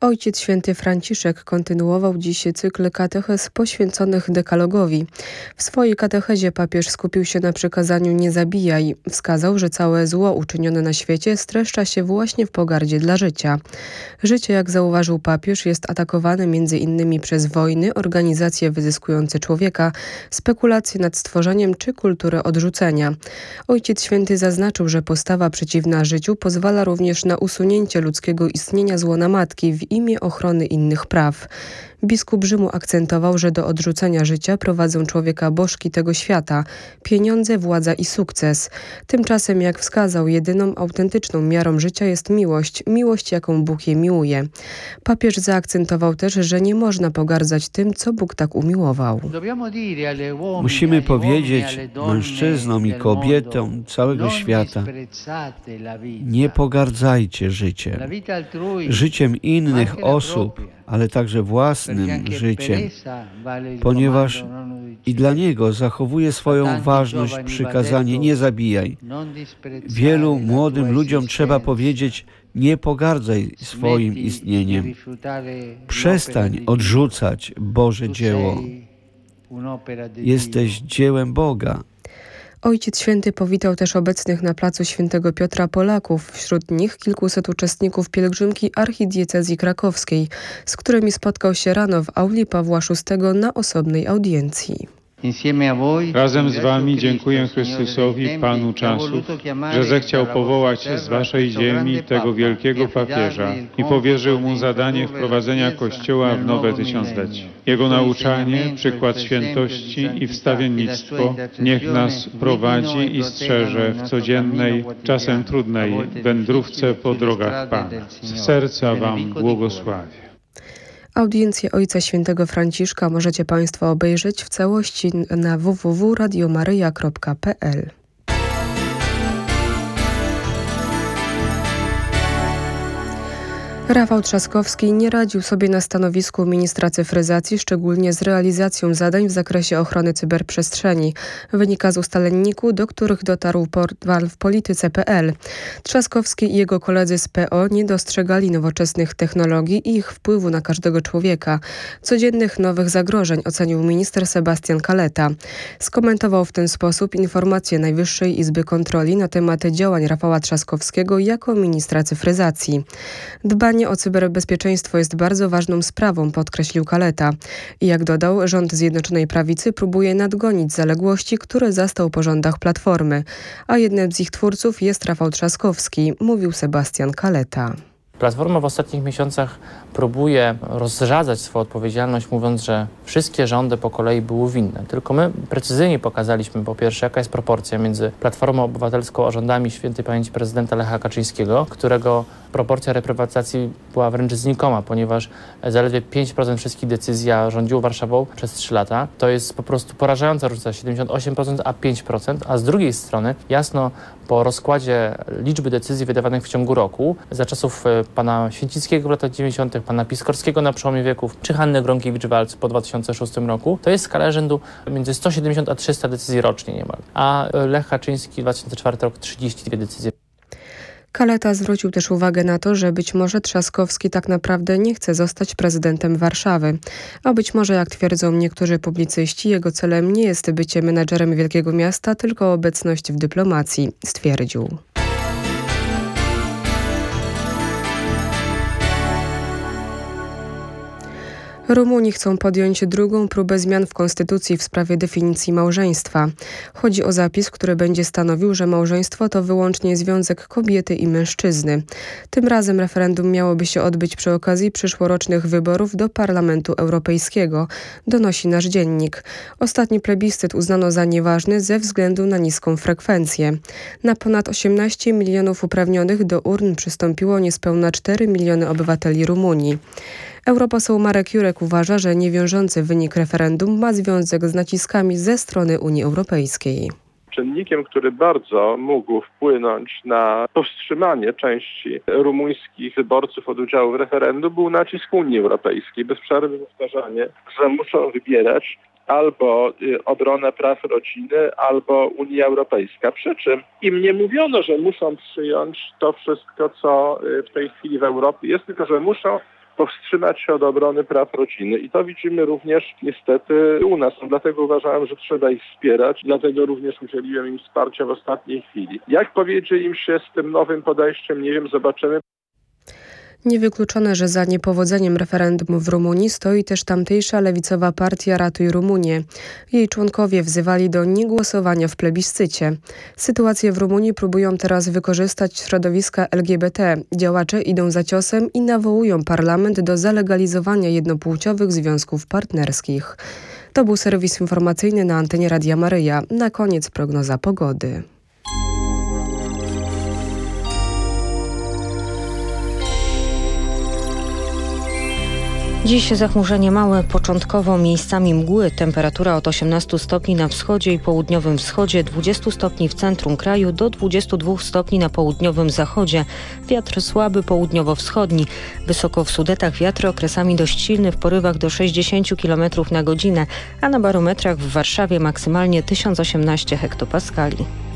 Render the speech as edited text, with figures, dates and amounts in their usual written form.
Ojciec Święty Franciszek kontynuował dziś cykl katechez poświęconych dekalogowi. W swojej katechezie papież skupił się na przykazaniu "nie zabijaj". Wskazał, że całe zło uczynione na świecie streszcza się właśnie w pogardzie dla życia. Życie, jak zauważył papież, jest atakowane m.in. przez wojny, organizacje wyzyskujące człowieka, spekulacje nad stworzeniem czy kulturę odrzucenia. Ojciec Święty zaznaczył, że postawa przeciwna życiu pozwala również na usunięcie ludzkiego istnienia z łona matki w imię ochrony innych praw. Biskup Rzymu akcentował, że do odrzucenia życia prowadzą człowieka bożki tego świata, pieniądze, władza i sukces. Tymczasem, jak wskazał, jedyną autentyczną miarą życia jest miłość, jaką Bóg je miłuje. Papież zaakcentował też, że nie można pogardzać tym, co Bóg tak umiłował. Musimy powiedzieć mężczyznom i kobietom całego świata: nie pogardzajcie życiem innych osób, ale także własnym życiem, ponieważ i dla niego zachowuje swoją ważność przykazanie "nie zabijaj". Wielu młodym ludziom trzeba powiedzieć: nie pogardzaj swoim istnieniem. Przestań odrzucać Boże dzieło. Jesteś dziełem Boga. Ojciec Święty powitał też obecnych na placu Świętego Piotra Polaków, wśród nich kilkuset uczestników pielgrzymki archidiecezji krakowskiej, z którymi spotkał się rano w auli Pawła VI na osobnej audiencji. Razem z Wami dziękuję Chrystusowi, Panu czasów, że zechciał powołać z Waszej ziemi tego wielkiego papieża i powierzył mu zadanie wprowadzenia Kościoła w nowe tysiąclecie. Jego nauczanie, przykład świętości i wstawiennictwo niech nas prowadzi i strzeże w codziennej, czasem trudnej wędrówce po drogach Pana. Z serca Wam błogosławię. Audiencję Ojca Świętego Franciszka możecie Państwo obejrzeć w całości na www.radiomaryja.pl. Rafał Trzaskowski nie radził sobie na stanowisku ministra cyfryzacji, szczególnie z realizacją zadań w zakresie ochrony cyberprzestrzeni. Wynika z ustaleń do których dotarł portal w polityce.pl. Trzaskowski i jego koledzy z PO nie dostrzegali nowoczesnych technologii i ich wpływu na każdego człowieka. Codziennych nowych zagrożeń ocenił minister Sebastian Kaleta. Skomentował w ten sposób informację Najwyższej Izby Kontroli na temat działań Rafała Trzaskowskiego jako ministra cyfryzacji. Dbanie o cyberbezpieczeństwo jest bardzo ważną sprawą, podkreślił Kaleta. I jak dodał, rząd Zjednoczonej Prawicy próbuje nadgonić zaległości, które zastał po rządach Platformy, a jednym z ich twórców jest Rafał Trzaskowski, mówił Sebastian Kaleta. Platforma w ostatnich miesiącach próbuje rozrzadzać swoją odpowiedzialność, mówiąc, że wszystkie rządy po kolei były winne. Tylko my precyzyjnie pokazaliśmy, po pierwsze, jaka jest proporcja między Platformą Obywatelską a rządami świętej pamięci prezydenta Lecha Kaczyńskiego, którego proporcja reprywatyzacji była wręcz znikoma, ponieważ zaledwie 5% wszystkich decyzji rządziło Warszawą przez 3 lata. To jest po prostu porażająca różnica, 78% a 5%, a z drugiej strony jasno po rozkładzie liczby decyzji wydawanych w ciągu roku, za czasów pana Święcickiego w latach 90., pana Piskorskiego na przełomie wieków, czy Hanny Gronkiewicz-Waltz po 2006 roku, to jest skala rzędu między 170 a 300 decyzji rocznie niemal. A Lech Kaczyński 2004 rok 32 decyzje. Kaleta zwrócił też uwagę na to, że być może Trzaskowski tak naprawdę nie chce zostać prezydentem Warszawy. A być może, jak twierdzą niektórzy publicyści, jego celem nie jest bycie menadżerem wielkiego miasta, tylko obecność w dyplomacji, stwierdził. Rumuni chcą podjąć drugą próbę zmian w konstytucji w sprawie definicji małżeństwa. Chodzi o zapis, który będzie stanowił, że małżeństwo to wyłącznie związek kobiety i mężczyzny. Tym razem referendum miałoby się odbyć przy okazji przyszłorocznych wyborów do Parlamentu Europejskiego, donosi nasz dziennik. Ostatni plebiscyt uznano za nieważny ze względu na niską frekwencję. Na ponad 18 milionów uprawnionych do urn przystąpiło niespełna 4 miliony obywateli Rumunii. Europoseł Marek Jurek uważa, że niewiążący wynik referendum ma związek z naciskami ze strony Unii Europejskiej. Czynnikiem, który bardzo mógł wpłynąć na powstrzymanie części rumuńskich wyborców od udziału w referendum, był nacisk Unii Europejskiej. Bez przerwy powtarzanie, że muszą wybierać albo obronę praw rodziny, albo Unia Europejska. Przy czym im nie mówiono, że muszą przyjąć to wszystko, co w tej chwili w Europie jest, tylko że muszą powstrzymać się od obrony praw rodziny. I to widzimy również niestety u nas. Dlatego uważałem, że trzeba ich wspierać. Dlatego również udzieliłem im wsparcia w ostatniej chwili. Jak powiedzie im się z tym nowym podejściem, nie wiem, zobaczymy. Niewykluczone, że za niepowodzeniem referendum w Rumunii stoi też tamtejsza lewicowa partia Ratuj Rumunię. Jej członkowie wzywali do niegłosowania w plebiscycie. Sytuację w Rumunii próbują teraz wykorzystać środowiska LGBT. Działacze idą za ciosem i nawołują parlament do zalegalizowania jednopłciowych związków partnerskich. To był serwis informacyjny na antenie Radia Maryja. Na koniec prognoza pogody. Dziś zachmurzenie małe, początkowo miejscami mgły, temperatura od 18 stopni na wschodzie i południowym wschodzie, 20 stopni w centrum kraju do 22 stopni na południowym zachodzie. Wiatr słaby południowo-wschodni. Wysoko w Sudetach wiatr okresami dość silny w porywach do 60 km na godzinę, a na barometrach w Warszawie maksymalnie 1018 hektopaskali.